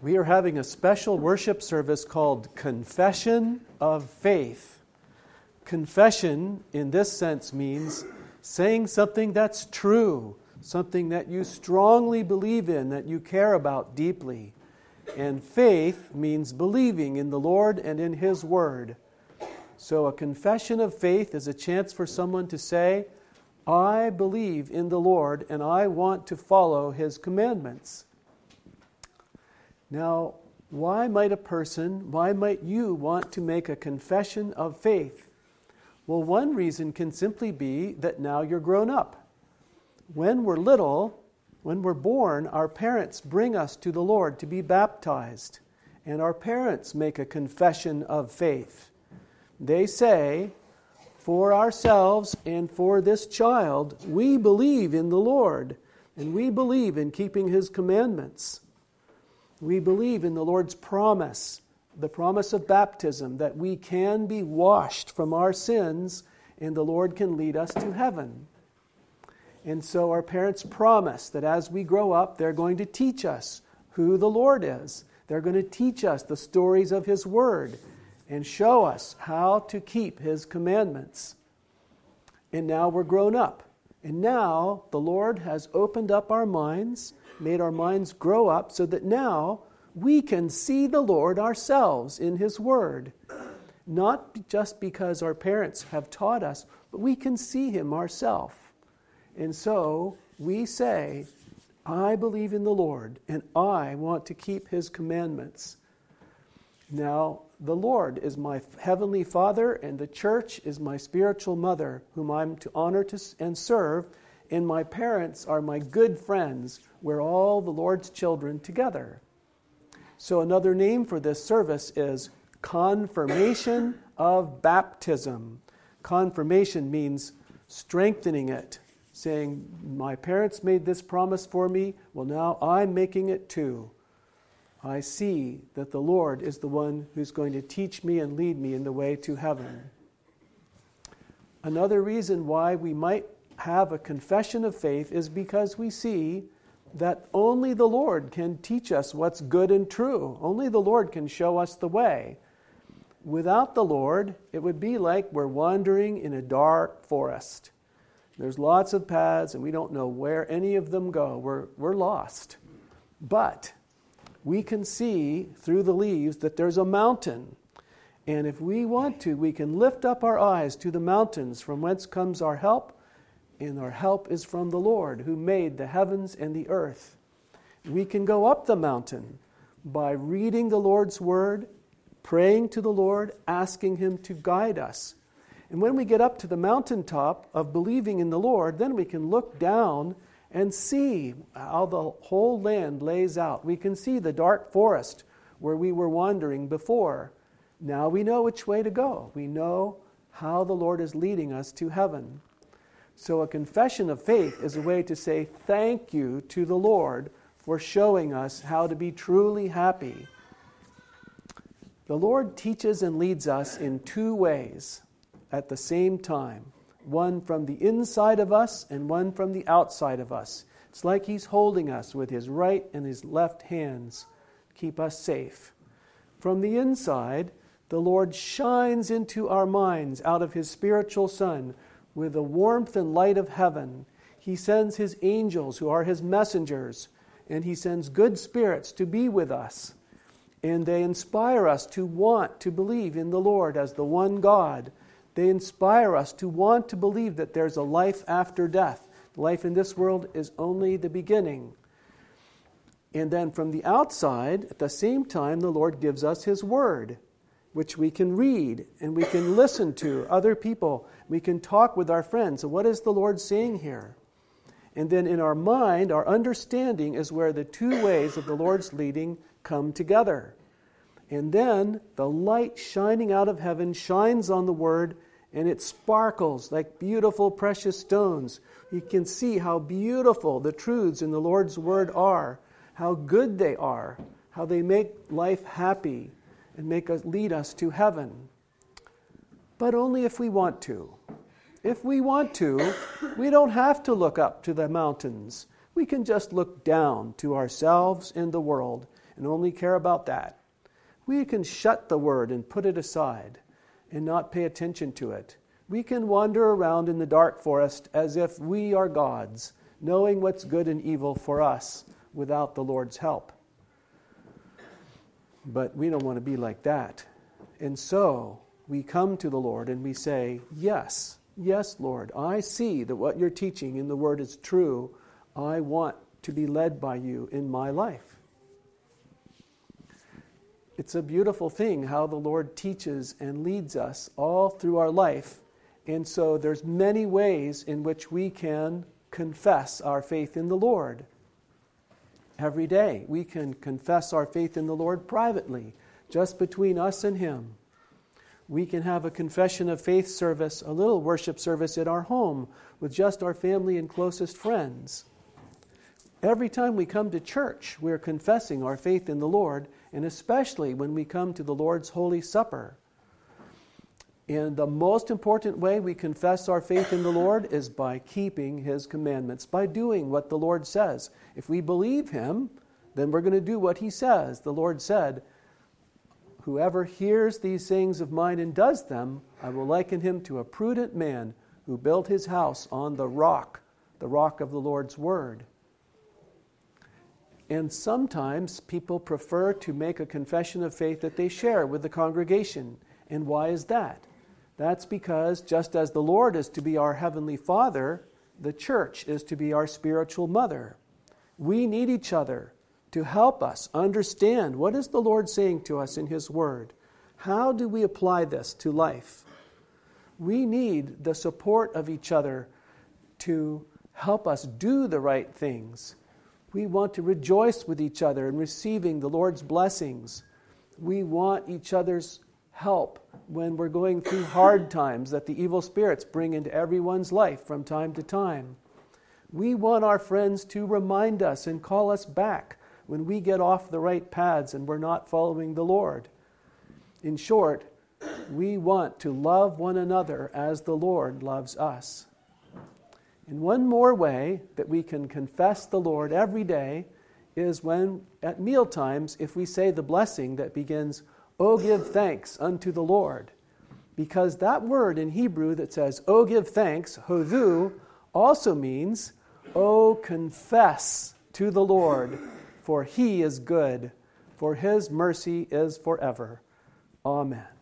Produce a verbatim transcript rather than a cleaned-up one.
We are having a special worship service called Confession of Faith. Confession, in this sense, means saying something that's true, something that you strongly believe in, that you care about deeply. And faith means believing in the Lord and in His Word. So a confession of faith is a chance for someone to say, I believe in the Lord and I want to follow His commandments. Now, why might a person, why might you want to make a confession of faith? Well, one reason can simply be that now you're grown up. When we're little, when we're born, our parents bring us to the Lord to be baptized, and our parents make a confession of faith. They say, for ourselves and for this child, we believe in the Lord, and we believe in keeping His commandments. We believe in the Lord's promise, the promise of baptism, that we can be washed from our sins and the Lord can lead us to heaven. And so our parents promise that as we grow up, they're going to teach us who the Lord is. They're going to teach us the stories of His Word and show us how to keep His commandments. And now we're grown up. And now the Lord has opened up our minds, made our minds grow up so that now we can see the Lord ourselves in His Word. Not just because our parents have taught us, but we can see Him ourselves. And so we say, I believe in the Lord and I want to keep His commandments. Now, the Lord is my heavenly Father and the church is my spiritual mother, whom I'm to honor to and serve, and my parents are my good friends. We're all the Lord's children together. So another name for this service is confirmation of baptism. Confirmation means strengthening it, saying, my parents made this promise for me, well now I'm making it too. I see that the Lord is the one who's going to teach me and lead me in the way to heaven. Another reason why we might have a confession of faith is because we see that only the Lord can teach us what's good and true. Only the Lord can show us the way. Without the Lord, it would be like we're wandering in a dark forest. There's lots of paths and we don't know where any of them go. We're, we're lost. But we can see through the leaves that there's a mountain. And if we want to, we can lift up our eyes to the mountains from whence comes our help. And our help is from the Lord who made the heavens and the earth. We can go up the mountain by reading the Lord's Word, praying to the Lord, asking Him to guide us. And when we get up to the mountaintop of believing in the Lord, then we can look down and see how the whole land lays out. We can see the dark forest where we were wandering before. Now we know which way to go. We know how the Lord is leading us to heaven. So a confession of faith is a way to say thank you to the Lord for showing us how to be truly happy. The Lord teaches and leads us in two ways at the same time. One from the inside of us and one from the outside of us. It's like He's holding us with His right and His left hands to keep us safe. From the inside, the Lord shines into our minds out of His spiritual Son with the warmth and light of heaven. He sends His angels who are His messengers, and He sends good spirits to be with us. And they inspire us to want to believe in the Lord as the one God. They inspire us to want to believe that there's a life after death. Life in this world is only the beginning. And then from the outside, at the same time, the Lord gives us His Word, which we can read and we can listen to other people. We can talk with our friends. So what is the Lord saying here? And then in our mind, our understanding is where the two ways of the Lord's leading come together. And then the light shining out of heaven shines on the Word, and it sparkles like beautiful precious stones. You can see how beautiful the truths in the Lord's Word are, how good they are, how they make life happy and make us lead us to heaven. But only if we want to. If we want to, we don't have to look up to the mountains. We can just look down to ourselves and the world and only care about that. We can shut the Word and put it aside and not pay attention to it. We can wander around in the dark forest as if we are gods, knowing what's good and evil for us without the Lord's help. But we don't want to be like that. And so we come to the Lord and we say, yes, yes, Lord, I see that what you're teaching in the Word is true. I want to be led by you in my life. It's a beautiful thing how the Lord teaches and leads us all through our life. And so there's many ways in which we can confess our faith in the Lord. Every day we can confess our faith in the Lord privately, just between us and Him. We can have a confession of faith service, a little worship service at our home with just our family and closest friends. Every time we come to church, we're confessing our faith in the Lord, and especially when we come to the Lord's Holy Supper. And the most important way we confess our faith in the Lord is by keeping His commandments, by doing what the Lord says. If we believe Him, then we're going to do what He says. The Lord said, "Whoever hears these sayings of mine and does them, I will liken him to a prudent man who built his house on the rock, the rock of the Lord's word." And sometimes people prefer to make a confession of faith that they share with the congregation. And why is that? That's because just as the Lord is to be our heavenly Father, the church is to be our spiritual mother. We need each other to help us understand what is the Lord saying to us in His Word. How do we apply this to life? We need the support of each other to help us do the right things. We want to rejoice with each other in receiving the Lord's blessings. We want each other's help when we're going through hard times that the evil spirits bring into everyone's life from time to time. We want our friends to remind us and call us back when we get off the right paths and we're not following the Lord. In short, we want to love one another as the Lord loves us. And one more way that we can confess the Lord every day is when at meal times, if we say the blessing that begins, "Oh, give thanks unto the Lord." Because that word in Hebrew that says, "Oh, give thanks," hodu, also means, "Oh, confess to the Lord, for He is good, for His mercy is forever." Amen.